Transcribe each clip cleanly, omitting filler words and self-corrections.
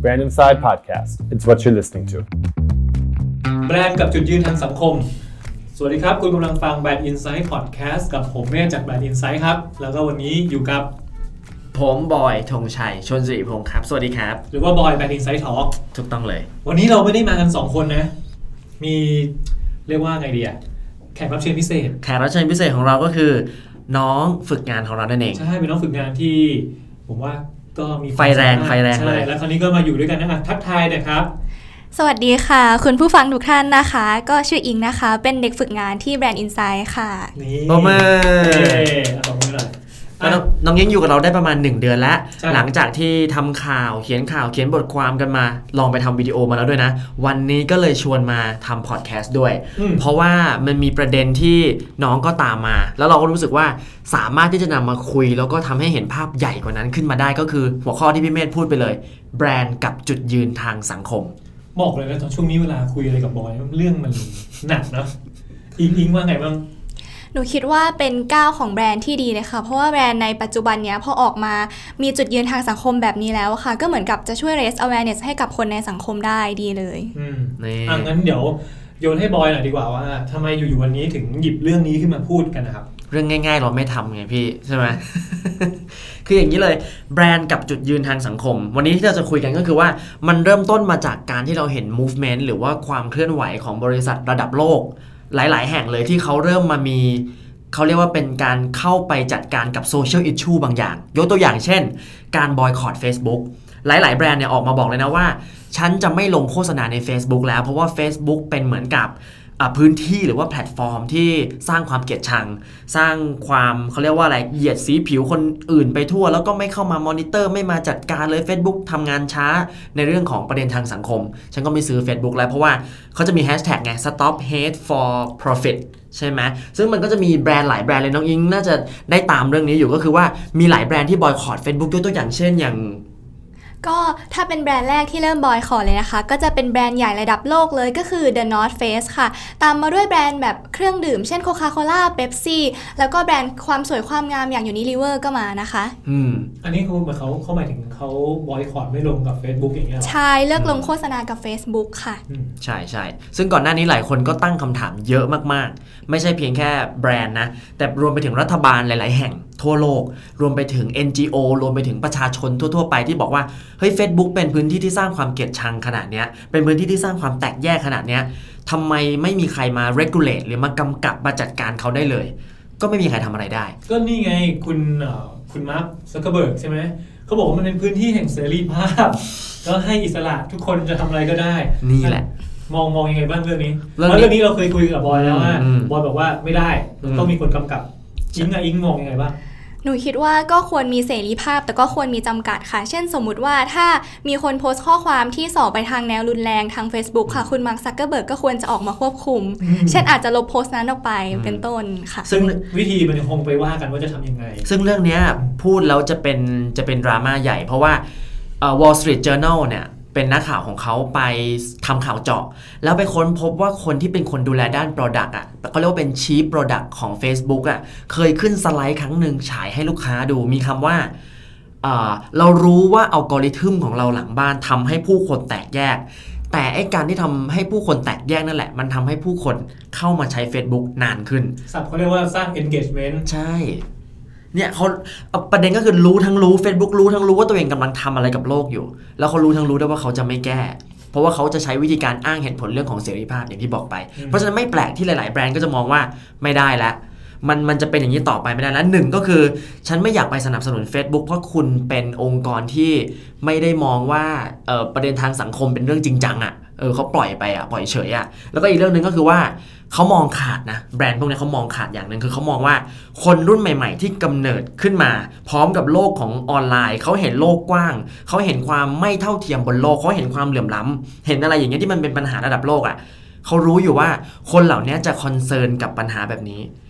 Brand Inside Podcast. It's what you're listening to. แบรนด์กับจุดยืนทางสังคมสวัสดีครับคุณกำลังฟัง Brand Insight Podcast กับผมเมธจาก Brand Insight ครับแล้วก็วันนี้อยู่กับผมบอยธงชัยชลศิริพงศ์ครับสวัสดีครับหรือว่าบอย Brand Insight Talk ถูกต้องเลยวันนี้เราไม่ได้มากัน2คนนะมีเรียกว่าไงดีอะแขกรับเชิญพิเศษของเราก็คือน้องฝึกงานของเรานั่นเองใช่เป็นน้องฝึกงานที่ผมว่าก็มีไฟแรงเลยแล้วคราวนี้ก็มาอยู่ด้วยกันนะทักทายนะครับสวัสดีค่ะคุณผู้ฟังทุกท่านนะคะก็ชื่ออิงนะคะเป็นเด็กฝึกงานที่ Brand Insight ค่ะนี่ปรบมือตบมือหน่อยน้องยังอยู่กับเราได้ประมาณ1เดือนแล้วหลังจากที่ทำข่าวเขียนบทความกันมาลองไปทำวิดีโอมาแล้วด้วยนะวันนี้ก็เลยชวนมาทำพอดแคสต์ด้วยเพราะว่ามันมีประเด็นที่น้องก็ตามมาแล้วเราก็รู้สึกว่าสามารถที่จะนำมาคุยแล้วก็ทำให้เห็นภาพใหญ่กว่านั้นขึ้นมาได้ก็คือหัวข้อที่พี่เมธพูดไปเลยแบรนด์กับจุดยืนทางสังคมบอกเลยนะตอนช่วงนี้เวลาคุยอะไรกับบอยเรื่องมันหนักนะอิงว่าไงบ้างหนูคิดว่าเป็นก้าวของแบรนด์ที่ดีเลยค่ะเพราะว่าแบรนด์ในปัจจุบันเนี้ยพอออกมามีจุดยืนทางสังคมแบบนี้แล้วค่ะก็เหมือนกับจะช่วย raise awareness ให้กับคนในสังคมได้ดีเลยงั้นเดี๋ยวโยนให้บอยหน่อยดีกว่าว่าทำไมอยู่ๆวันนี้ถึงหยิบเรื่องนี้ขึ้นมาพูดกันนะครับเรื่องง่ายๆเราไม่ทำไงพี่ใช่ไหม คืออย่างนี้เลยแบรนด์กับจุดยืนทางสังคมวันนี้ที่เราจะคุยกันก็คือว่ามันเริ่มต้นมาจากการที่เราเห็น movement หรือว่าความเคลื่อนไหวของบริษัทระดับโลกหลายๆแห่งเลยที่เขาเริ่มมามีเขาเรียกว่าเป็นการเข้าไปจัดการกับโซเชียลอิชชูบางอย่างยกตัวอย่างเช่นการบอยคอต Facebook หลายๆแบรนด์เนี่ยออกมาบอกเลยนะว่าฉันจะไม่ลงโฆษณาใน Facebook แล้วเพราะว่า Facebook เป็นเหมือนกับพื้นที่หรือว่าแพลตฟอร์มที่สร้างความเกลียดชังสร้างความเขาเรียกว่าอะไรเหยียดสีผิวคนอื่นไปทั่วแล้วก็ไม่เข้ามามอนิเตอร์ไม่มาจัดการเลย Facebook ทำงานช้าในเรื่องของประเด็นทางสังคมฉันก็ไม่ซื้อ Facebook แล้วเพราะว่าเขาจะมีแฮชแท็กไง Stop Hate for Profit ใช่ไหมซึ่งมันก็จะมีแบรนด์หลายแบรนด์เลยน้องอิงน่าจะได้ตามเรื่องนี้อยู่ก็คือว่ามีหลายแบรนด์ที่บอยคอต Facebook ยกตัวอย่างเช่นอย่างก็ถ้าเป็นแบรนด์แรกที่เริ่มบอยคอตเลยนะคะก็จะเป็นแบรนด์ใหญ่ระดับโลกเลยก็คือ The North Face ค่ะตามมาด้วยแบรนด์แบบเครื่องดื่มเช่น Coca-Cola Pepsi แล้วก็แบรนด์ความสวยความงามอย่าง Unilever ก็มานะคะอันนี้เขาหมายถึงเขาบอยคอตไม่ลงกับ Facebook อย่างเงี้ยใช่เลิกลงโฆษณากับ Facebook ค่ะใช่ซึ่งก่อนหน้านี้หลายคนก็ตั้งคำถามเยอะมากๆไม่ใช่เพียงแค่แบรนด์นะแต่รวมไปถึงรัฐบาลหลายๆแห่งทั่วโลกรวมไปถึง NGO รวมไปถึงประชาชนทั่วๆไปที่บอกว่าเฮ้ย Facebook เป็นพื้นที่ที่สร้างความเกลียดชังขนาดเนี้ยเป็นพื้นที่ที่สร้างความแตกแยกขนาดเนี้ยทำไมไม่มีใครมา regulate หรือมากำกับมาจัดการเขาได้เลยก็ไม่มีใครทำอะไรได้ก็นี่ไงคุณมาร์ค ซักเคอร์เบิร์กใช่ไหมเขาบอกว่ามันเป็นพื้นที่แห่งเสรีภาพก็ให้อิสระทุกคนจะทำอะไรก็ได้นี่แหละมองยังไงบ้างเรื่องนี้เรื่องนี้เราเคยคุยกับบอยแล้วว่าบอยบอกว่าไม่ได้ต้องมีคนกำกับอิงมองยังไงบ้างหนูคิดว่าก็ควรมีเสรีภาพแต่ก็ควรมีจำกัดค่ะเช่นสมมุติว่าถ้ามีคนโพสต์ข้อความที่ส่อไปทางแนวรุนแรงทาง Facebook ค่ะคุณมาร์ค ซักเคอร์เบิร์กก็ควรจะออกมาควบคุมเช่นอาจจะลบโพสต์นั้นออกไปเป็นต้นค่ะซึ่งวิธีมันคงไปว่ากันว่าจะทำยังไงซึ่งเรื่องนี้พูดแล้วจะเป็นดราม่าใหญ่เพราะว่าWall Street Journal เนี่ยเป็นนักข่าวของเขาไปทำข่าวเจาะแล้วไปค้นพบว่าคนที่เป็นคนดูแลด้าน Product อ่ะเขาเรียกว่าเป็น Chief Product ของ Facebook อ่ะเคยขึ้นสไลด์ครั้งหนึ่งฉายให้ลูกค้าดูมีคำว่าเรารู้ว่าอัลกอริทึมของเราหลังบ้านทำให้ผู้คนแตกแยกแต่ไอ้การที่ทำให้ผู้คนแตกแยกนั่นแหละมันทำให้ผู้คนเข้ามาใช้ Facebook นานขึ้นศัพท์เขาเรียกว่าสร้าง engagement ใช่เนี่ยเขาประเด็นก็คือรู้ทั้งรู้ Facebook รู้ทั้งรู้ว่าตัวเองกำลังทำอะไรกับโลกอยู่แล้วเขารู้ทั้งรู้ด้วยว่าเขาจะไม่แก้เพราะว่าเขาจะใช้วิธีการอ้างเหตุผลเรื่องของเสรีภาพอย่างที่บอกไปเพราะฉะนั้นไม่แปลกที่หลายๆแบรนด์ก็จะมองว่าไม่ได้แล้วมันจะเป็นอย่างนี้ต่อไปไม่ได้แล้วหนึ่งก็คือฉันไม่อยากไปสนับสนุน Facebook เพราะคุณเป็นองค์กรที่ไม่ได้มองว่าประเด็นทางสังคมเป็นเรื่องจริงจังอ่ะเขาปล่อยไปอ่ะปล่อยเฉยอ่ะแล้วก็อีกเรื่องนึงก็คือว่าเขามองขาดนะแบรนด์พวกนี้เขามองขาดอย่างนึงคือเขามองว่าคนรุ่นใหม่ๆที่กำเนิดขึ้นมาพร้อมกับโลกของออนไลน์เขาเห็นโลกกว้างเขาเห็นความไม่เท่าเทียมบนโลกเขาเห็นความเหลื่อมล้ำเห็นอะไรอย่างเงี้ยที่มันเป็นปัญหาระดับโลกอ่ะเขารู้อยู่ว่าคนเหล่านี้จะคอนเซิร์นกับปัญหาแบบนี้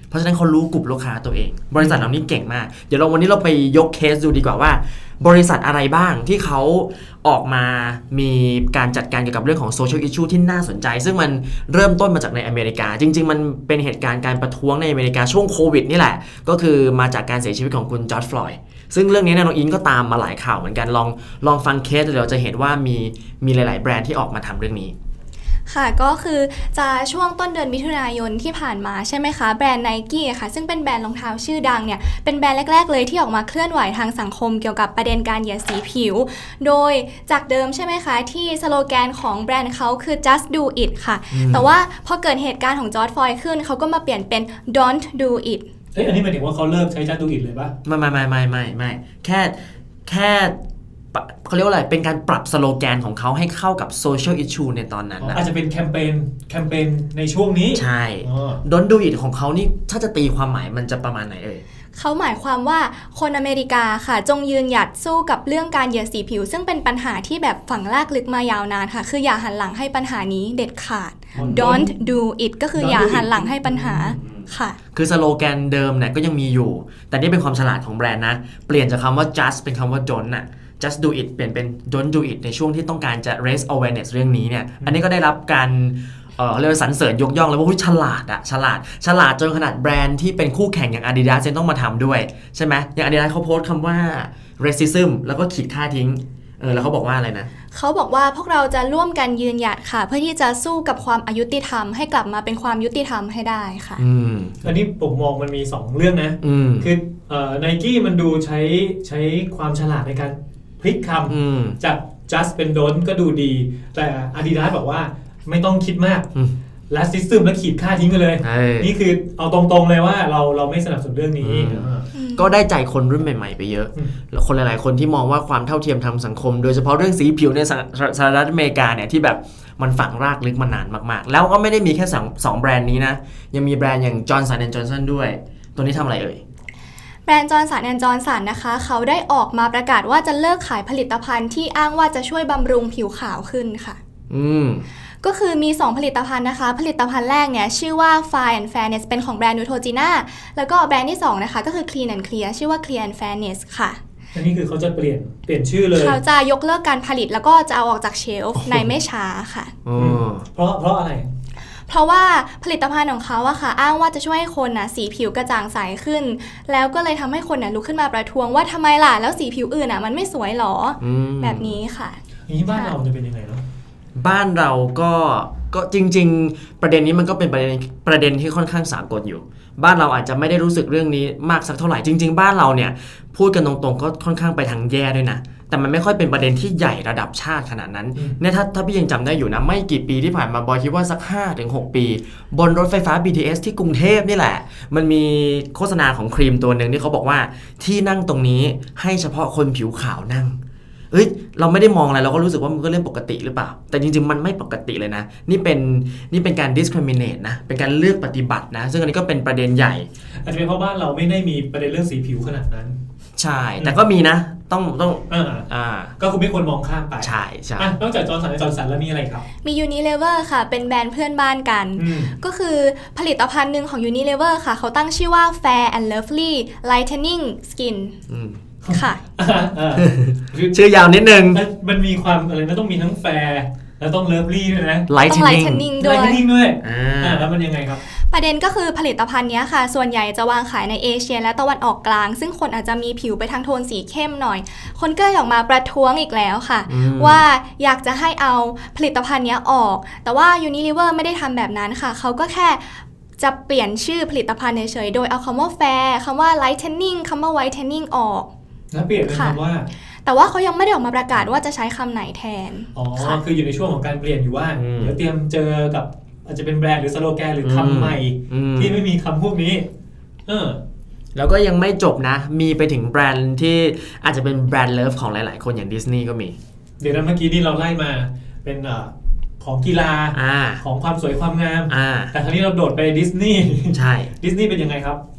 เพราะฉะนั้นเขารู้กลุ่มลูกค้าตัวเองบริษัทเหล่านี้เก่งมากเดี๋ยววันนี้เราไปยกเคสดูดีกว่าว่าบริษัทอะไรบ้างที่เขาออกมามีการจัดการเกี่ยวกับเรื่องของ social issue ที่น่าสนใจซึ่งมันเริ่มต้นมาจากในอเมริกาจริงๆมันเป็นเหตุการณ์การประท้วงในอเมริกาช่วงโควิดนี่แหละก็คือมาจากการเสียชีวิตของคุณจอร์จฟลอยด์ซึ่งเรื่องนี้น้องอินก็ตามมาหลายข่าวเหมือนกันลองฟังเคสเดี๋ยวจะเห็นว่ามีหลายๆแบรนด์ที่ออกมาทำเรื่องนี้ค่ะก็คือจะช่วงต้นเดือนมิถุนายนที่ผ่านมาใช่ไหมคะแบรนด์ Nike ค่ะซึ่งเป็นแบรนด์รองเท้าชื่อดังเนี่ยเป็นแบรนด์แรกๆเลยที่ออกมาเคลื่อนไหวทางสังคมเกี่ยวกับประเด็นการเหยียดสีผิวโดยจากเดิมใช่ไหมคะที่สโลแกนของแบรนด์เขาคือ just do it ค่ะแต่ว่าพอเกิดเหตุการณ์ของจอร์จฟลอยด์ขึ้นเขาก็มาเปลี่ยนเป็น don't do it อันนี้หมายถึงว่าเขาเลิกใช้ just do it เลยปะไม่แค่เขาเรียกว่าอะไรเป็นการปรับสโลแกนของเขาให้เข้ากับโซเชียลอิชชูในตอนนั้นนะอาจจะเป็นแคมเปญในช่วงนี้ใช่ Don't do it ของเขานี่ถ้าจะตีความหมายมันจะประมาณไหนเขาหมายความว่าคนอเมริกาค่ะจงยืนหยัดสู้กับเรื่องการเหยียดสีผิวซึ่งเป็นปัญหาที่แบบฝังรากลึกมายาวนานค่ะคืออย่าหันหลังให้ปัญหานี้เด็ดขาด Don't do it ก็คืออย่าหันหลังให้ปัญหาค่ะคือสโลแกนเดิมเนี่ยก็ยังมีอยู่แต่นี่เป็นความฉลาดของแบรนด์นะเปลี่ยนจากคำว่า just เป็นคำว่า don't น่ะjust do it เปลี่ยนเป็น don't do it ในช่วงที่ต้องการจะ raise awareness เรื่องนี้เนี่ยอันนี้ก็ได้รับการเรียกว่าสรรเสริญยกย่องเลยว่าฉลาดจนขนาดแบรนด์ที่เป็นคู่แข่งอย่าง Adidas ต้องมาทำด้วยใช่ไหมอย่าง Adidas เขาโพสต์คำว่า racism แล้วก็ขีดค่าทิ้งแล้วเขาบอกว่าอะไรนะเขาบอกว่าพวกเราจะร่วมกันยืนหยัดค่ะเพื่อที่จะสู้กับความอายุติธรรมให้กลับมาเป็นความยุติธรรมให้ได้ค่ะอันนี้ผมมองมันมี2เรื่องนะคือNike มันดูใช้ความฉลาดในการพลิกคำจาก just เป็น don't ก็ดูดีแต่ Adidas บอกว่าไม่ต้องคิดมากและซิสเต็มแล้วขีดค่าทิ้งไปเลยนี่คือเอาตรงๆเลยว่าเราไม่สนับสนุนเรื่องนี้ก็ได้ใจคนรุ่นใหม่ๆไปเยอะแล้วคนหลายๆคนที่มองว่าความเท่าเทียมทางสังคมโดยเฉพาะเรื่องสีผิวในสหรัฐอเมริกาเนี่ยที่แบบมันฝังรากลึกมานานมากๆแล้วก็ไม่ได้มีแค่2แบรนด์นี้นะยังมีแบรนด์อย่าง Johnson & Johnson ด้วยตัวนี้ทำอะไรแบรนด์ Johnson & Johnson นะคะเขาได้ออกมาประกาศว่าจะเลิกขายผลิตภัณฑ์ที่อ้างว่าจะช่วยบำรุงผิวขาวขึ้นค่ะก็คือมี2ผลิตภัณฑ์นะคะผลิตภัณฑ์แรกเนี่ยชื่อว่า Fine and Fairness เป็นของแบรนด์ Neutrogena แล้วก็แบรนด์ที่2นะคะก็คือ Clean and Clear ชื่อว่า Clear and Fairness ค่ะอันนี้คือเขาจะเปลี่ยนชื่อเลยเขาจะยกเลิกการผลิตแล้วก็จะเอาออกจากเชลฟ์ในไม่ช้าค่ะเพราะอะไรเพราะว่าผลิตภัณฑ์ของเขาอะค่ะอ้างว่าจะช่วยให้คนน่ะสีผิวกระจ่างใสขึ้นแล้วก็เลยทำให้คนน่ะลุกขึ้นมาประท้วงว่าทำไมล่ะแล้วสีผิวอื่นน่ะมันไม่สวยหรอแบบนี้ค่ะนี่บ้านเราจะเป็นยังไงเนาะบ้านเราก็จริงๆประเด็นนี้มันก็เป็นประเด็นที่ค่อนข้างสากลอยู่บ้านเราอาจจะไม่ได้รู้สึกเรื่องนี้มากสักเท่าไหร่จริงๆบ้านเราเนี่ยพูดกันตรงๆก็ค่อนข้างไปทางแย่ด้วยนะแต่มันไม่ค่อยเป็นประเด็นที่ใหญ่ระดับชาติขนาดนั้นเนี่ยถ้าพี่ยังจำได้อยู่นะไม่กี่ปีที่ผ่านมาบอยคิดว่าสัก 5-6 ปีบนรถไฟฟ้า BTS ที่กรุงเทพนี่แหละมันมีโฆษณาของครีมตัวนึงที่เขาบอกว่าที่นั่งตรงนี้ให้เฉพาะคนผิวขาวนั่งเราไม่ได้มองอะไรเราก็รู้สึกว่ามันก็เรื่องปกติหรือเปล่าแต่จริงๆมันไม่ปกติเลยนะนี่เป็นการ discriminate นะเป็นการเลือกปฏิบัตินะซึ่งอันนี้ก็เป็นประเด็นใหญ่อาจจะเป็นเพราะบ้านเราไม่ได้มีประเด็นเรื่องสีผิวขนาดนั้นใช่แต่ก็มีนะต้องก็คือไม่ควรมองข้ามไปใช่นอกจากจอร์สันแล้วมีอะไรครับมี Unilever ค่ะเป็นแบรนด์เพื่อนบ้านกันก็คือผลิตภัณฑ์หนึ่งของ Unilever ค่ะเขาตั้งชื่อว่า Fair and Lovely Lightening Skinค่ะชื่อยาวนิดนึงมันมีความอะไรนะต้องมีทั้งแฟร์แล้วต้องเลิฟลี่ด้วยนะ Lightening ด้วยแล้วมันยังไงครับประเด็นก็คือผลิตภัณฑ์นี้ค่ะส่วนใหญ่จะวางขายในเอเชียและตะวันออกกลางซึ่งคนอาจจะมีผิวไปทางโทนสีเข้มหน่อยคนก็เลยออกมาประท้วงอีกแล้วค่ะว่าอยากจะให้เอาผลิตภัณฑ์นี้ออกแต่ว่า Unilever ไม่ได้ทำแบบนั้นค่ะเขาก็แค่จะเปลี่ยนชื่อผลิตภัณฑ์เฉยๆโดยเอาคำว่า fair คำว่า lightening คำว่า whitening ออกแล้วเปลี่ยนเป็นคำว่าแต่ว่าเขายังไม่ได้ออกมาประกาศว่าจะใช้คำไหนแทนคืออยู่ในช่วงของการเปลี่ยนอยู่ว่าเดี๋ยวเตรียมเจอกับอาจจะเป็นแบรนด์หรือสโลแกนหรือคำใหม่ที่ไม่มีคำพวกนี้แล้วก็ยังไม่จบนะมีไปถึงแบรนด์ที่อาจจะเป็นแบรนด์เลิฟของหลายๆคนอย่างดิสนีย์ก็มีเดี๋ยวนะเมื่อกี้นี่เราไล่มาเป็นของกีฬาของความสวยความงามแต่คราวนี้เราโดดไปดิสนีย์ใช่ดิสนีย์เป็นยังไงครับ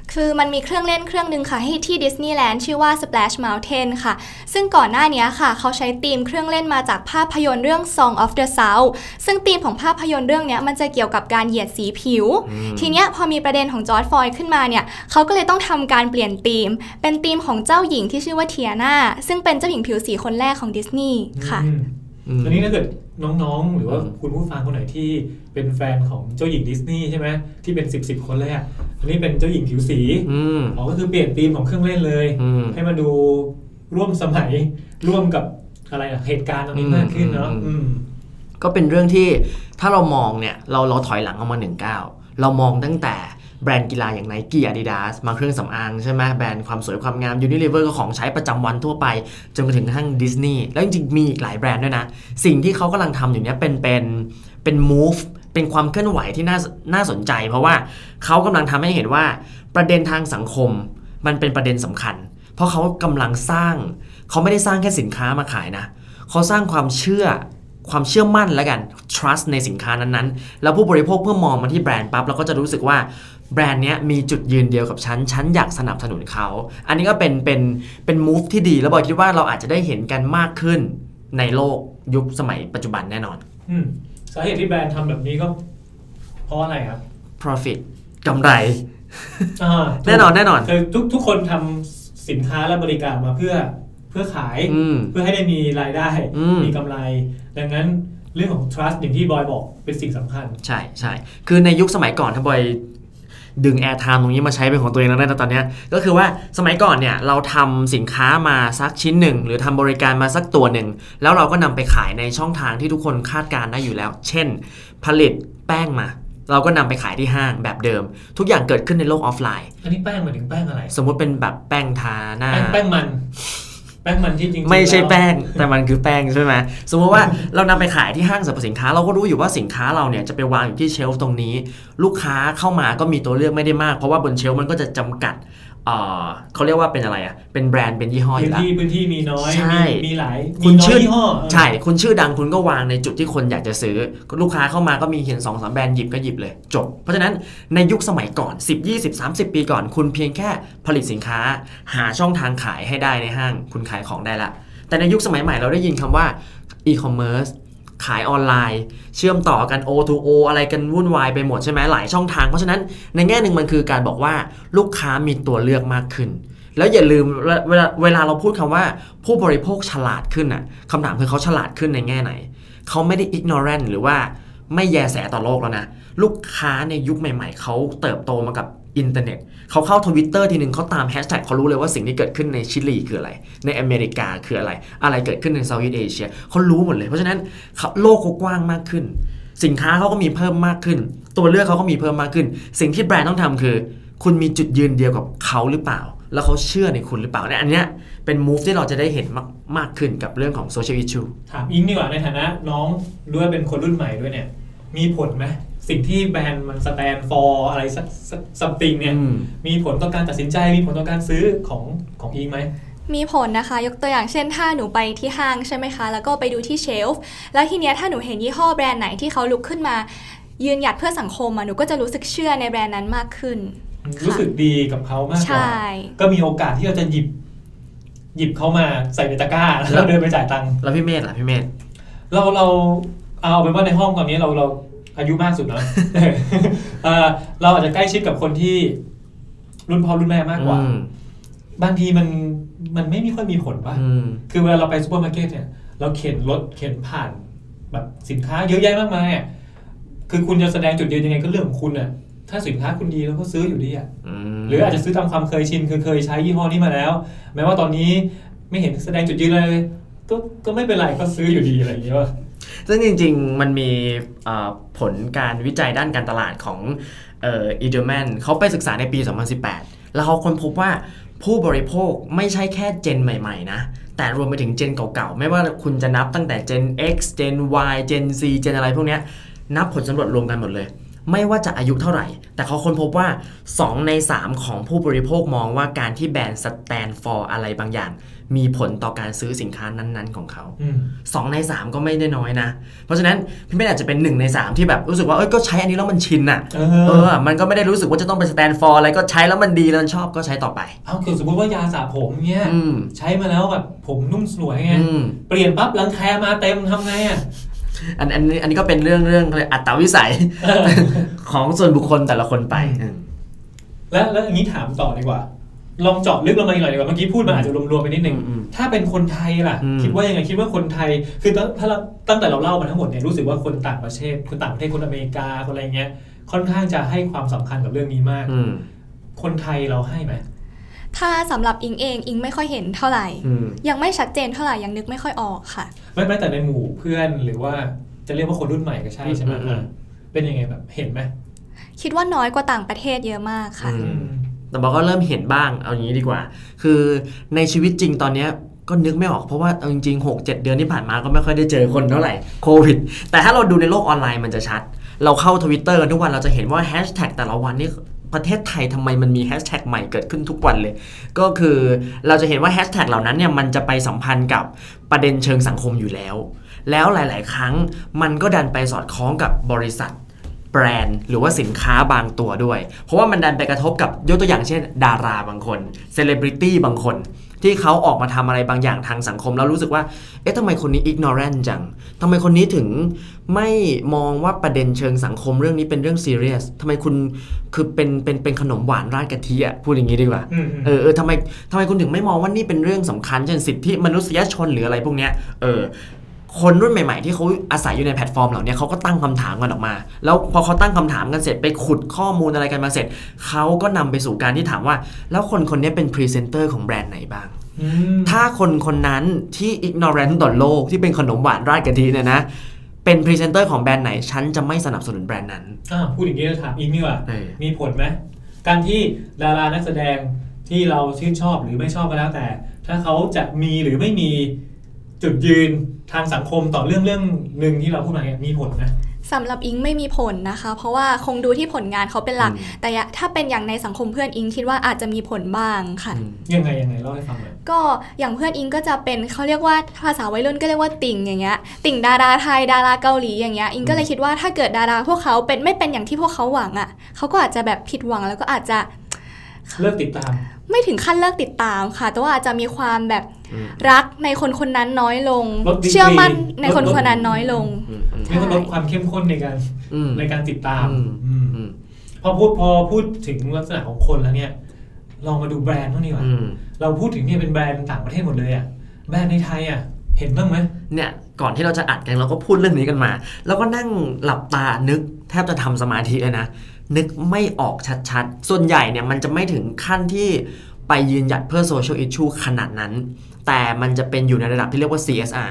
คือมันมีเครื่องเล่นเครื่องนึงค่ะที่ดิสนีย์แลนด์ชื่อว่า Splash Mountain ค่ะซึ่งก่อนหน้านี้ค่ะเขาใช้ธีมเครื่องเล่นมาจากภาพยนตร์เรื่อง Song of the South ซึ่งธีมของภาพยนตร์เรื่องนี้มันจะเกี่ยวกับการเหยียดสีผิวทีเนี้ยพอมีประเด็นของจอร์จฟลอยด์ขึ้นมาเนี่ยเขาก็เลยต้องทำการเปลี่ยนธีมเป็นธีมของเจ้าหญิงที่ชื่อว่าเทียนาซึ่งเป็นเจ้าหญิงผิวสีคนแรกของดิสนีย์ค่ะอันนี้ถ้าเกิดน้องๆหรือว่าคุณผู้ฟังคนไหนที่เป็นแฟนของเจ้าหญิงดิสนีย์ใช่ไหมที่เป็น10คนแรกอันนี้เป็นเจ้าหญิงผิวสีก็คือเปลี่ยนธีมของเครื่องเล่นเลยให้มาดูร่วมสมัยร่วมกับอะไรเหตุการณ์ตรงนี้มากขึ้นเนาะก็เป็นเรื่องที่ถ้าเรามองเนี่ยเราถอยหลังออกมา1 ก้าวเรามองตั้งแต่แบรนด์กีฬาอย่าง Nike Adidas มาเครื่องสำอางใช่ไหมแบรนด์ความสวยความงาม Unilever ก็ของใช้ประจำวันทั่วไปจนกระทั่งกระทั่ง Disney แล้วจริงๆมีอีกหลายแบรนด์ด้วยนะสิ่งที่เขากำลังทำอยู่เนี้ยเป็น move เป็นความเคลื่อนไหวที่น่าสนใจเพราะว่าเขากำลังทำให้เห็นว่าประเด็นทางสังคมมันเป็นประเด็นสำคัญเพราะเขากำลังสร้างเขาไม่ได้สร้างแค่สินค้ามาขายนะเขาสร้างความเชื่อมั่นแล้วกัน trust ในสินค้านั้นๆแล้วผู้บริโภคเพื่อมองมาที่แบรนด์ปั๊บเราก็จะรู้สึกว่าแบรนด์เนี้ยมีจุดยืนเดียวกับฉันอยากสนับสนุนเขาอันนี้ก็เป็น move ที่ดีแล้วบอยคิดว่าเราอาจจะได้เห็นกันมากขึ้นในโลกยุคสมัยปัจจุบันแน่นอนสาเหตุที่แบรนด์ทำแบบนี้ก็เพราะอะไรครับ profit กำไร แน่นอนคือทุกคนทำสินค้าและบริการมาเพื่อขายเพื่อให้ได้มีรายได้มีกำไรดังนั้นเรื่องของ trust อย่างที่บอยบอกเป็นสิ่งสำคัญใช่คือในยุคสมัยก่อนถ้าบอยดึง air time ตรงนี้มาใช้เป็นของตัวเองแล้วได้ตอนนี้ก็คือว่าสมัยก่อนเนี่ยเราทำสินค้ามาสักชิ้นหนึ่งหรือทำบริการมาสักตัวหนึ่งแล้วเราก็นำไปขายในช่องทางที่ทุกคนคาดการได้อยู่แล้วเช่นผลิตแป้งมาเราก็นำไปขายที่ห้างแบบเดิมทุกอย่างเกิดขึ้นในโลกออฟไลน์อันนี้แป้งหมายถึงแป้งอะไรสมมุติเป็นแบบแป้งทาหน้าแป้งมันที่จริงๆไม่ใช่แป้งแต่มันคือแป้งใช่ไหมสมมติว่าเรานำไปขายที่ห้างสรรพสินค้าเราก็รู้อยู่ว่าสินค้าเราเนี่ยจะไปวางอยู่ที่เชลฟ์ตรงนี้ลูกค้าเข้ามาก็มีตัวเลือกไม่ได้มากเพราะว่าบนเชลฟ์มันก็จะจำกัดเขาเรียกว่าเป็นอะไรอ่ะเป็นแบรนด์เป็นยี่ห้ออยู่แล้วพื้นที่มีน้อยมีหลายคุณชื่อยี่ห้อใช่คุณชื่อดังคุณก็วางในจุดที่คนอยากจะซื้อลูกค้าเข้ามาก็มีเห็น 2-3 แบรนด์หยิบก็หยิบเลยจบเพราะฉะนั้นในยุคสมัยก่อน10-20-30 ปีก่อนคุณเพียงแค่ผลิตสินค้าหาช่องทางขายให้ได้ในห้างคุณขายของได้ละแต่ในยุคสมัยใหม่เราได้ยินคำว่า e-commerce ขายออนไลน์เชื่อมต่อกัน O2O อะไรกันวุ่นวายไปหมดใช่ไหมหลายช่องทางเพราะฉะนั้นในแง่หนึ่งมันคือการบอกว่าลูกค้ามีตัวเลือกมากขึ้นแล้วอย่าลืมเวลาเราพูดคำว่าผู้บริโภคฉลาดขึ้นน่ะคำถามคือเขาฉลาดขึ้นในแง่ไหนเขาไม่ได้ ignorant หรือว่าไม่แยแสต่อโลกแล้วนะลูกค้าในยุคใหม่ๆเขาเติบโตมากับอินเทอร์เน็ตเขาเข้า Twitter ทีนึงเขาตามแฮชแท็กเขารู้เลยว่าสิ่งที่เกิดขึ้นในชิลีคืออะไรในอเมริกาคืออะไรเกิดขึ้นในเซาท์อีสต์เอเชียเขารู้หมดเลยเพราะฉะนั้นโลกเขากว้างมากขึ้นสินค้าเขาก็มีเพิ่มมากขึ้นตัวเลือกเขาก็มีเพิ่มมากขึ้นสิ่งที่แบรนด์ต้องทำคือคุณมีจุดยืนเดียวกับเขาหรือเปล่าแล้วเขาเชื่อในคุณหรือเปล่าเนี่ยอันเนี้ยเป็น move ที่เราจะได้เห็นมากขึ้นกับเรื่องของ social issue ถามอิงดีกว่าในฐานะน้องด้วยเป็นคนรุ่นใหม่ด้วยเนี่ยมีผลไหมสิ่งที่แบรนด์มัน stand for อะไรสัก something เนี่ยมีผลต่อการตัดสินใจมีผลต่อการซื้อของอิงไหมมีผลนะคะยกตัวอย่างเช่นถ้าหนูไปที่ห้างใช่ไหมคะแล้วก็ไปดูที่เชลฟ์แล้วทีเนี้ยถ้าหนูเห็นยี่ห้อแบรนด์ไหนที่เขาลุกขึ้นมายืนหยัดเพื่อสังคมหนูก็จะรู้สึกเชื่อในแบรนด์นั้นมากขึ้นรู้สึกดีกับเขามากกว่าก็มีโอกาสที่เราจะหยิบเขามาใส่ในตะกร้าแล้วเดินไปจ่ายตังค์แล้วพี่เมธล่ะพี่เมธเราเอาเป็นว่าในห้องตอนนี้เราอายุมากสุดเนาะ เราอาจจะใกล้ชิดกับคนที่รุ่นพ่อรุ่นแม่มากกว่าบางทีมันไม่ค่อยมีผลป่ะคือเวลาเราไปซูเปอร์มาร์เก็ตเนี่ยเราเข็นรถเข็นผ่านแบบสินค้าเยอะแยะมากมายคือคุณจะแสดงจุดยืนยังไงก็เรื่องของคุณถ้าสินค้าคุณดีเราก็ซื้ออยู่ดีหรืออาจจะซื้อตามความเคยชินคือเคยใช้ยี่ห้อนี้มาแล้วแม้ว่าตอนนี้ไม่เห็นแสดงจุดยืนเลยก็ไม่เป็นไรก็ซื้ออยู่ดีอะไรอย่างเงี้ยซึ่งจริงๆมันมีผลการวิจัยด้านการตลาดของEdelman เขาไปศึกษาในปี 2018 แล้วเขาค้นพบว่าผู้บริโภคไม่ใช่แค่เจนใหม่ๆนะแต่รวมไปถึงเจนเก่าๆไม่ว่าคุณจะนับตั้งแต่ Gen X Gen Y Gen Z เจนอะไรพวกนี้นับผลสำรวจรวมกันหมดเลยไม่ว่าจะอายุเท่าไหร่แต่เขาค้นพบว่า2ใน3ของผู้บริโภคมองว่าการที่แบรนด์ stand for อะไรบางอย่างมีผลต่อการซื้อสินค้านั้นๆของเขา2ใน3ก็ไม่ได้น้อยนะเพราะฉะนั้นพี่เมธอาจจะเป็น1ใน3ที่แบบรู้สึกว่าก็ใช้อันนี้แล้วมันชินอ่ะมันก็ไม่ได้รู้สึกว่าจะต้องไป stand for อะไรก็ใช้แล้วมันดีแล้วชอบก็ใช้ต่อไปคือสมมติว่ายาสระผมเงี้ยใช้มาแล้วแบบผมนุ่มสวยไงเปลี่ยนปั๊บรังแคมาเต็มทำไงอ่ะอันนี้ก็เป็นเรื่องอัตวิสัย ของส่วนบุคคลแต่ละคนไปแล้วอย่างนี้ถามต่อดีกว่าลองเจาะลึกลงมาอีกหน่อยดีกว่าเมื่อกี้พูดมาอาจจะรวมๆไปนิดนึงถ้าเป็นคนไทยล่ะคิดว่ายังไงคิดว่าคนไทยคือถ้าเราตั้งแต่เราเล่ามาทั้งหมดเนี่ยรู้สึกว่าคนต่างประเทศคนอเมริกาคนอะไรเงี้ยค่อนข้างจะให้ความสำคัญกับเรื่องนี้มากคนไทยเราให้ไหมถ้าสำหรับอิงเองอิงไม่ค่อยเห็นเท่าไหร่ยังไม่ชัดเจนเท่าไหร่ยังนึกไม่ค่อยออกค่ะไม่แต่ในหมู่เพื่อนหรือว่าจะเรียกว่าคนรุ่นใหม่ก็ใช่ไหมเป็นยังไงแบบเห็นไหมคิดว่าน้อยกว่าต่างประเทศเยอะมากค่ะแต่บอกก็เริ่มเห็นบ้างเอาอย่างนี้ดีกว่าคือในชีวิตจริงตอนนี้ก็นึกไม่ออกเพราะว่าจริงๆ 6-7 เดือนที่ผ่านมาก็ไม่ค่อยได้เจอคนเท่าไหร่โควิดแต่ถ้าเราดูในโลกออนไลน์มันจะชัดเราเข้า Twitter กันทุกวันเราจะเห็นว่าแฮชแท็กแต่ละวันนี่ประเทศไทยทำไมมันมีแฮชแท็กใหม่เกิดขึ้นทุกวันเลยก็คือเราจะเห็นว่าแฮชแท็กเหล่านั้นเนี่ยมันจะไปสัมพันธ์กับประเด็นเชิงสังคมอยู่แล้วหลายๆครั้งมันก็ดันไปสอดคล้องกับบริษัทแบรนด์หรือว่าสินค้าบางตัวด้วยเพราะว่ามันดันไปกระทบกับยกตัวอย่างเช่นดาราบางคนเซเลบริตี้บางคนที่เขาออกมาทำอะไรบางอย่างทางสังคมแล้วรู้สึกว่าทำไมคนนี้ ignorant จังทำไมคนนี้ถึงไม่มองว่าประเด็นเชิงสังคมเรื่องนี้เป็นเรื่อง serious ทำไมคุณคือเป็นขนมหวานราดกะทิอ่ะพูดอย่างนี้ดีกว่าทำไมคุณถึงไม่มองว่านี่เป็นเรื่องสำคัญเช่นสิทธิมนุษยชนหรืออะไรพวกเนี้ยคนรุ่นใหม่ๆที่เขาอาศัยอยู่ในแพลตฟอร์มเหล่านี้เขาก็ตั้งคำถามกันออกมาแล้วพอเขาตั้งคำถามกันเสร็จไปขุดข้อมูลอะไรกันมาเสร็จเขาก็นำไปสู่การที่ถามว่าแล้วคนนี้เป็นพรีเซนเตอร์ของแบรนด์ไหนบ้างถ้าคนนั้นที่ ignorant ต่อโลกที่เป็นขนมหวานราดกะทิเนี่ยนะเป็นพรีเซนเตอร์ของแบรนด์ไหนฉันจะไม่สนับสนุนแบรนด์นั้นพูดอย่างนี้จะถามอีกนี่ว่ามีผลไหมการที่ดารานักแสดงที่เราชื่นชอบหรือไม่ชอบก็แล้วแต่ถ้าเขาจะมีหรือไม่มีจุดยืนทางสังคมต่อเรื่องหนึ่งที่เราพูดมาเนี่ยมีผลนะสำหรับอิงไม่มีผลนะคะเพราะว่าคงดูที่ผลงานเขาเป็นหลักแต่ถ้าเป็นอย่างในสังคมเพื่อนอิงคิดว่าอาจจะมีผลบ้างค่ะยังไงเล่าให้ฟังหน่อยก็อย่างเพื่อนอิงก็จะเป็นเขาเรียกว่าภาษาวัยรุ่นก็เรียกว่าติ่งอย่างเงี้ยติ่งดาราไทยดาราเกาหลีอย่างเงี้ยอิงก็เลยคิดว่าถ้าเกิดดาราพวกเขาไม่เป็นอย่างที่พวกเขาหวังอ่ะเขาก็อาจจะแบบผิดหวังแล้วก็อาจจะเลิกติดตามไม่ถึงขั้นเลิกติดตามค่ะแต่ว่าอาจจะมีความแบบรักในคนนั้นน้อยลงเชื่อมั่นในคนนั้นน้อยลงไม่ก็ลดความเข้มข้นในการติดตามพอพูดถึงลักษณะของคนแล้วเนี่ยลองมาดูแบรนด์บ้างดีกว่าเราพูดถึงเนี่ยเป็นแบรนด์ต่างประเทศหมดเลยอ่ะแบรนด์ในไทยอ่ะเห็นบ้างไหมเนี่ยก่อนที่เราจะอัดกันเราก็พูดเรื่องนี้กันมาแล้วก็นั่งหลับตานึกแทบจะทำสมาธิเลยนะนึกไม่ออกชัดๆส่วนใหญ่เนี่ยมันจะไม่ถึงขั้นที่ไปยืนหยัดเพื่อ social issue ขนาดนั้นแต่มันจะเป็นอยู่ในระดับที่เรียกว่า CSR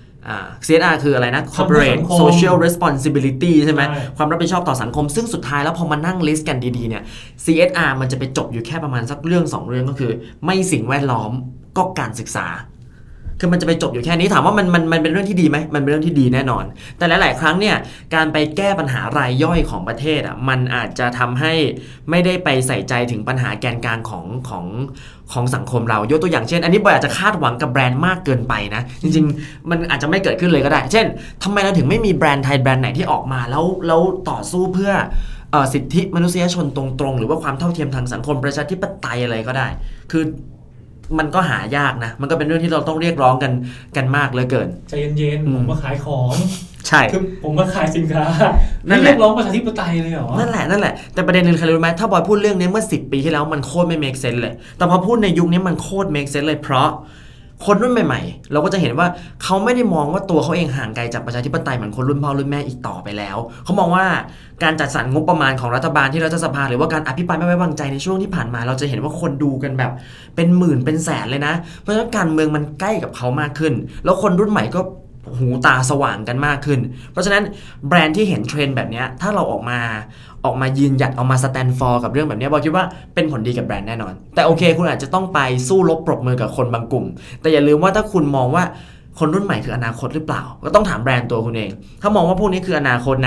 CSR คืออะไรนะ Corporate Social Responsibility ใช่ไหมความรับผิดชอบต่อสังคมซึ่งสุดท้ายแล้วพอมานั่งลิสต์กันดีๆเนี่ย CSR มันจะไปจบอยู่แค่ประมาณสักเรื่อง2เรื่องก็คือไม่สิ่งแวดล้อมก็การศึกษาคือมันจะไปจบอยู่แค่นี้ถามว่ามันเป็นเรื่องที่ดีไหมมันเป็นเรื่องที่ดีแน่นอนแต่หลายๆครั้งเนี่ยการไปแก้ปัญหารายย่อยของประเทศอ่ะมันอาจจะทำให้ไม่ได้ไปใส่ใจถึงปัญหาแกนกลางของสังคมเรายกตัวอย่างเช่นอันนี้บอยอาจจะคาดหวังกับแบรนด์มากเกินไปนะจริงๆมันอาจจะไม่เกิดขึ้นเลยก็ได้เช่นทำไมเราถึงไม่มีแบรนด์ไทยแบรนด์ไหนที่ออกมาแล้วต่อสู้เพื่อสิทธิมนุษยชนตรงๆหรือว่าความเท่าเทียมทางสังคมประชาธิปไตยอะไรก็ได้คือมันก็หายากนะมันก็เป็นเรื่องที่เราต้องเรียกร้องกันมากเหลือเกินใจเย็นๆผมมาขายของใช่คือผมมาขายสินค้านั่นแหละเรียกร้องประชาธิปไตยเลยเหรอนั่นแหละแต่ประเด็นนึงใครรู้ไหมถ้าบอยพูดเรื่องนี้เมื่อ10 ปีที่แล้วมันโคตรไม่ make sense เลยแต่พอพูดในยุคนี้มันโคตร make sense เลยเพราะคนรุ่นใหม่ๆเราก็จะเห็นว่าเขาไม่ได้มองว่าตัวเขาเองห่างไกลจากประชาธิปไตยเหมือนคนรุ่นพ่อรุ่นแม่อีกต่อไปแล้วเขามองว่าการจัดสรรงบประมาณของรัฐบาลที่รัฐสภาหรือว่าการอภิปรายไม่ไว้วางใจในช่วงที่ผ่านมาเราจะเห็นว่าคนดูกันแบบเป็นหมื่นเป็นแสนเลยนะเพราะฉะนั้นการเมืองมันใกล้กับเขามากขึ้นแล้วคนรุ่นใหม่ก็หูตาสว่างกันมากขึ้นเพราะฉะนั้นแบรนด์ที่เห็นเทรนด์แบบนี้ถ้าเราออกมายืนหยัดออกมา stand for กับเรื่องแบบนี้บอกคิดว่าเป็นผลดีกับแบรนด์แน่นอนแต่โอเคคุณอาจจะต้องไปสู้รบปรบมือกับคนบางกลุ่มแต่อย่าลืมว่าถ้าคุณมองว่าคนรุ่นใหม่คืออนาคตหรือเปล่าก็ต้องถามแบรนด์ตัวคุณเองถ้ามองว่าพวกนี้คืออนาคตนะ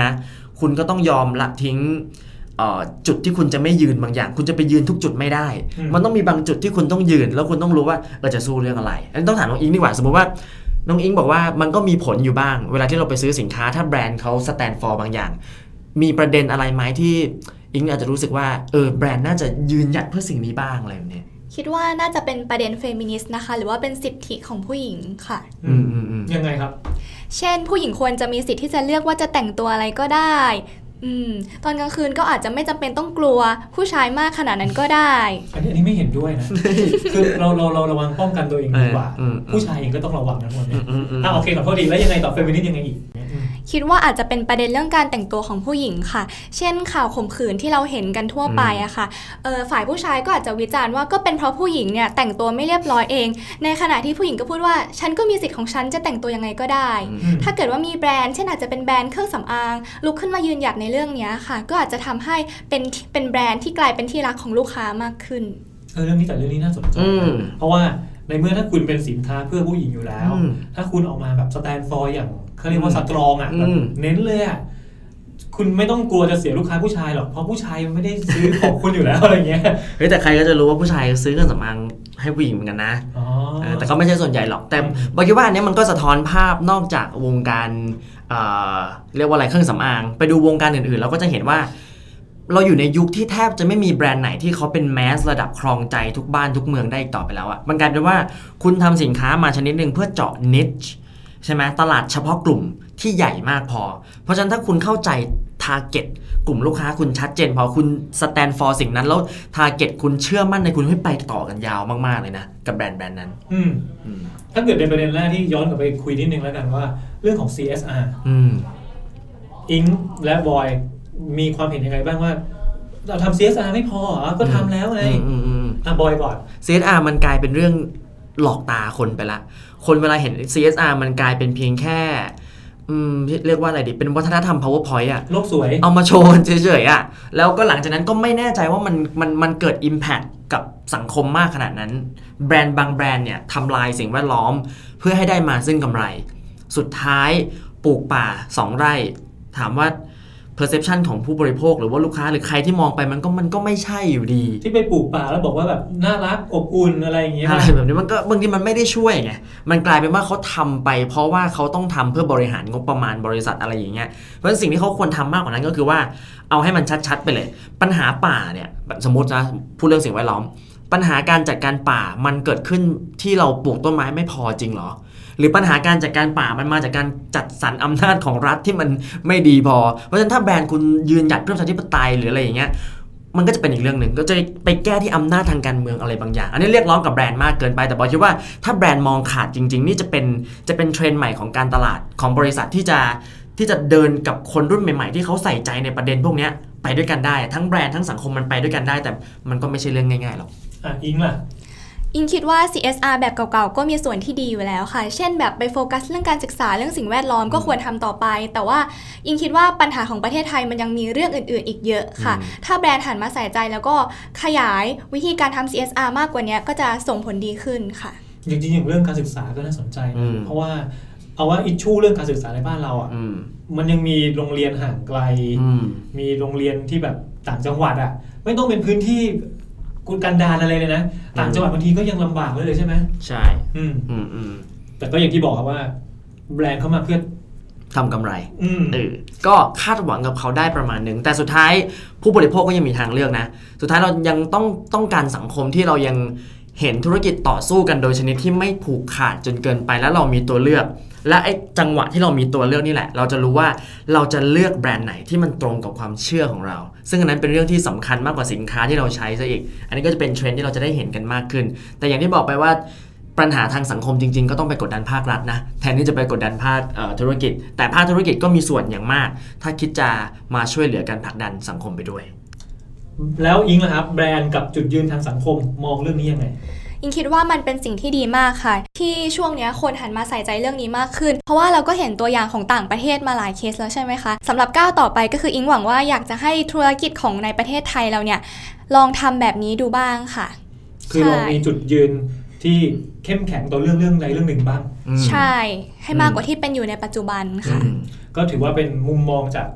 คุณก็ต้องยอมละทิ้งจุดที่คุณจะไม่ยืนบางอย่างคุณจะไปยืนทุกจุดไม่ได้มันต้องมีบางจุดที่คุณต้องยืนแล้วคุณต้องรู้ว่าจะสู้เรื่องอะไรอันนี้ต้องถามน้องอิงดีกว่าสมมติว่าน้องอิงบอกว่ามันก็มีผลอยู่บ้างเวลาที่เราไปซื้อสินค้าถ้าแบรนด์เขาสแตนด์ฟอร์บางอย่างมีประเด็นอะไรไหมที่อิงอาจจะรู้สึกว่าแบรนด์น่าจะยืนหยัดเพื่อสิ่งนี้บ้างอะไรแบบนี้คิดว่าน่าจะเป็นประเด็นเฟมินิสต์นะคะหรือว่าเป็นสิทธิของผู้หญิงค่ะยังไงครับเช่นผู้หญิงควรจะมีสิทธิที่จะเลือกว่าจะแต่งตัวอะไรก็ได้ตอนกลางคืนก็อาจจะไม่จำเป็นต้องกลัวผู้ชายมากขนาดนั้นก็ได้อันนี้ไม่เห็นด้วยนะ คือเราระวังป้องกันตัวเองดีกว่าผู้ชายเองก็ต้องระวังนะคนนี้โอเคขอโทษดีแล้วยังไงต่อเฟมินิสต์ยังไงอีกคิดว่าอาจจะเป็นประเด็นเรื่องการแต่งตัวของผู้หญิงค่ะเช่นข่าวข่มขืนที่เราเห็นกันทั่วไปอะค่ะฝ่ายผู้ชายก็อาจจะวิจารณ์ว่าก็เป็นเพราะผู้หญิงเนี่ยแต่งตัวไม่เรียบร้อยเองในขณะที่ผู้หญิงก็พูดว่าฉันก็มีสิทธิ์ของฉันจะแต่งตัวยังไงก็ได้ถ้าเกิดว่ามีแบรนด์เช่นอาจจะเป็นแบรนด์เครื่องสำอางลุกขึ้นมายืนหยัดในเรื่องนี้ค่ะก็อาจจะทำให้เป็นแบรนด์ที่กลายเป็นที่รักของลูกค้ามากขึ้นเรื่องนี้น่าสนใจเพราะว่าในเมื่อถ้าคุณเป็นสินค้าเพื่อผู้หญิงอยู่แล้วถ้าคุณออกมาแบบสแตนด์ฟอร์อย่างเขาเรียกว่าสตรองแบบเน้นเลยคุณไม่ต้องกลัวจะเสียลูกค้าผู้ชายหรอกเพราะผู้ชายไม่ได้ซื้อของคุณอยู่แล้วอะไรเงี้ยแต่ใครก็จะรู้ว่าผู้ชายซื้อเครื่องสำอางให้ผู้หญิงเหมือนกันนะแต่ก็ไม่ใช่ส่วนใหญ่หรอกแต่บอกว่าอันนี้มันก็สะท้อนภาพนอกจากวงการเรียกว่าอะไรเครื่องสำอางไปดูวงการอื่นๆเราก็จะเห็นว่าเราอยู่ในยุคที่แทบจะไม่มีแบรนด์ไหนที่เขาเป็นแมสระดับครองใจทุกบ้านทุกเมืองได้อีกต่อไปแล้วอ่ะมันกลายเป็นว่าคุณทำสินค้ามาชนิดนึงเพื่อเจาะ niche ใช่ไหมตลาดเฉพาะกลุ่มที่ใหญ่มากพอเพราะฉะนั้นถ้าคุณเข้าใจ target กลุ่มลูกค้าคุณชัดเจนพอคุณ stand for สิ่งนั้นแล้ว target คุณเชื่อมั่นในคุณให้ไปต่อกันยาวมากๆเลยนะกับแบรนด์นั้นถ้าเกิดในประเด็นแรกที่ย้อนกลับไปคุยนิดนึงแล้วกันว่าเรื่องของ CSR อิงและบอยมีความเห็นยังไงบ้างว่าเราทำ CSR ไม่พอเหรอก็ทำแล้วไงบอยก่อน CSR มันกลายเป็นเรื่องหลอกตาคนไปละคนเวลาเห็น CSR มันกลายเป็นเพียงแค่เรียกว่าอะไรดีเป็นวัฒนธรรม PowerPoint อะโลกสวยเอามาโชว์เฉยๆอะแล้วก็หลังจากนั้นก็ไม่แน่ใจว่ามันเกิด impact กับสังคมมากขนาดนั้นแบรนด์บางแบรนด์เนี่ยทำลายสิ่งแวดล้อมเพื่อให้ได้มาซึ่งกำไรสุดท้ายปลูกป่า2 ไร่ถามว่าperception ของผู้บริโภคหรือว่าลูกค้าหรือใครที่มองไปมันก็ไม่ใช่อยู่ดีที่ไปปลูกป่าแล้วบอกว่าแบบน่ารักอบอุ่นอะไรอย่างเงี้ยอะไรแบบนี้มันก็บางทีมันไม่ได้ช่วยไงมันกลายเป็นว่าเขาทำไปเพราะว่าเขาต้องทำเพื่อบริหารงบประมาณบริษัทอะไรอย่างเงี้ยเพราะฉะนั้นสิ่งที่เขาควรทำมากกว่านั้นก็คือว่าเอาให้มันชัดๆไปเลยปัญหาป่าเนี่ยสมมตินะพูดเรื่องสิ่งแวดล้อมปัญหาการจัดการป่ามันเกิดขึ้นที่เราปลูกต้นไม้ไม่พอจริงเหรอหรือปัญหาการจัดการป่ามันมาจากการจัดสรรอำนาจของรัฐที่มันไม่ดีพอเพราะฉะนั้นถ้าแบรนด์คุณยืนหยัดเพื่อประชาธิปไตยหรืออะไรอย่างเงี้ยมันก็จะเป็นอีกเรื่องนึงก็จะไปแก้ที่อำนาจทางการเมืองอะไรบางอย่างอันนี้เรียกร้องกับแบรนด์มากเกินไปแต่บอกคิดว่าถ้าแบรนด์มองขาดจริงๆนี่จะเป็นเทรนด์ใหม่ของการตลาดของบริษัทที่จะเดินกับคนรุ่นใหม่ๆที่เขาใส่ใจในประเด็นพวกนี้ไปด้วยกันได้ทั้งแบรนด์ทั้งสังคมมันไปด้วยกันได้แต่มันก็ไม่ใช่เรื่องง่ายๆหรอกอิงล่ะอิงคิดว่า CSR แบบเก่าๆก็มีส่วนที่ดีอยู่แล้วค่ะเช่นแบบไปโฟกัสเรื่องการศึกษาเรื่องสิ่งแวดล้อมก็ควรทำต่อไปแต่ว่าอิงคิดว่าปัญหาของประเทศไทยมันยังมีเรื่องอื่นๆอีกเยอะค่ะถ้าแบรนด์หันมาใส่ใจแล้วก็ขยายวิธีการทำ CSR มากกว่านี้ก็จะส่งผลดีขึ้นค่ะจริงๆอย่างเรื่องการศึกษาก็น่าสนใจเพราะว่าเอาว่าอิชชูเรื่องการศึกษาในบ้านเรามันยังมีโรงเรียนห่างไกลมีโรงเรียนที่แบบต่างจังหวัดไม่ต้องเป็นพื้นที่กุกันดารอะไรเลยนะต่างจังหวัดบางทีก็ยังลำบากเลยใช่ไหมใช่แต่ก็อย่างที่บอกครับว่าแบรนด์เข้ามาเพื่อทำกำไรก็คาดหวังกับเขาได้ประมาณนึงแต่สุดท้ายผู้บริโภคก็ยังมีทางเลือกนะสุดท้ายเรายังต้องการสังคมที่เรายังเห็นธุรกิจต่อสู้กันโดยชนิดที่ไม่ผูกขาดจนเกินไปแล้วเรามีตัวเลือกและไอ้จังหวะที่เรามีตัวเลือกนี่แหละเราจะรู้ว่าเราจะเลือกแบรนด์ไหนที่มันตรงกับความเชื่อของเราซึ่งอันนั้นเป็นเรื่องที่สำคัญมากกว่าสินค้าที่เราใช้ซะอีกอันนี้ก็จะเป็นเทรนด์ที่เราจะได้เห็นกันมากขึ้นแต่อย่างที่บอกไปว่าปัญหาทางสังคมจริงๆก็ต้องไปกดดันภาครัฐนะแทนที่จะไปกดดันภาคธุรกิจแต่ภาคธุรกิจก็มีส่วนอย่างมากถ้าคิดจะมาช่วยเหลือกันผลักดันสังคมไปด้วยแล้วอิงล่ะครับแบรนด์กับจุดยืนทางสังคมมองเรื่องนี้ยังไงอิงคิดว่ามันเป็นสิ่งที่ดีมากค่ะที่ช่วงนี้คนหันมาใส่ใจเรื่องนี้มากขึ้นเพราะว่าเราก็เห็นตัวอย่างของต่างประเทศมาหลายเคสแล้วใช่ไหมคะสำหรับก้าวต่อไปก็คืออิงหวังว่าอยากจะให้ธุรกิจของในประเทศไทยเราเนี่ยลองทำแบบนี้ดูบ้างค่ะคือลองมีจุดยืนที่เข้มแข็งต่อเรื่องใดเรื่องหนึ่งบ้างใช่ให้มากกว่าที่เป็นอยู่ในปัจจุบันค่ะก็ถือว่าเป็นมุมมองจาก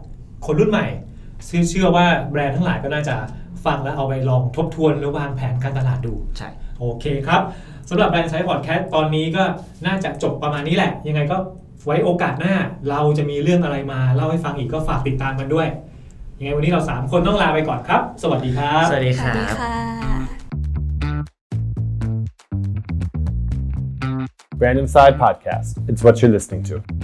คนรุ่นใหม่เชื่อว่าแบรนด์ทั้งหลายก็น่าจะฟังแล้วเอาไปลองทบทวนหรือวางแผนการตลาดดูใช่โอเคครับสำหรับแบรนด์ไซต์พอดแคสต์ตอนนี้ก็น่าจะจบประมาณนี้แหละยังไงก็ไว้โอกาสหน้าเราจะมีเรื่องอะไรมาเล่าให้ฟังอีกก็ฝากติดตามกันด้วยยังไงวันนี้เรา3คนต้องลาไปก่อนครับสวัสดีครับสวัสดีครับ Brand Inside Podcast. It's what you're listening to.